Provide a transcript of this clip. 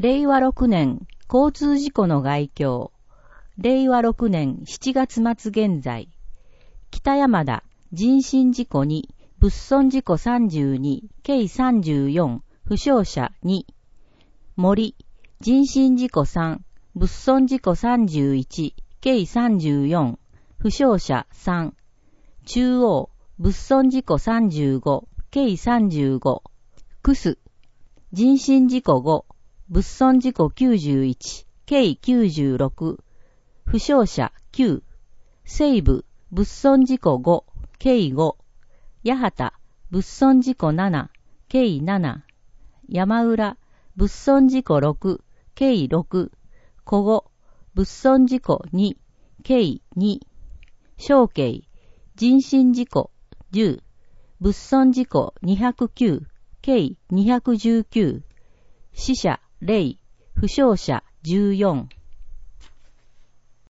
令和6年交通事故の概況。令和6年7月末現在。北山田人身事故2、物損事故32、計34、負傷者2。森人身事故3、物損事故31、計34、負傷者3。中央物損事故35、計35。クス人身事故5、物損事故91、計96。負傷者9。西部物損事故5、計5。八幡物損事故7、計7。山浦物損事故6、計6。古後物損事故2、計2。小慶人身事故10、物損事故209、計219。死者0、負傷者14。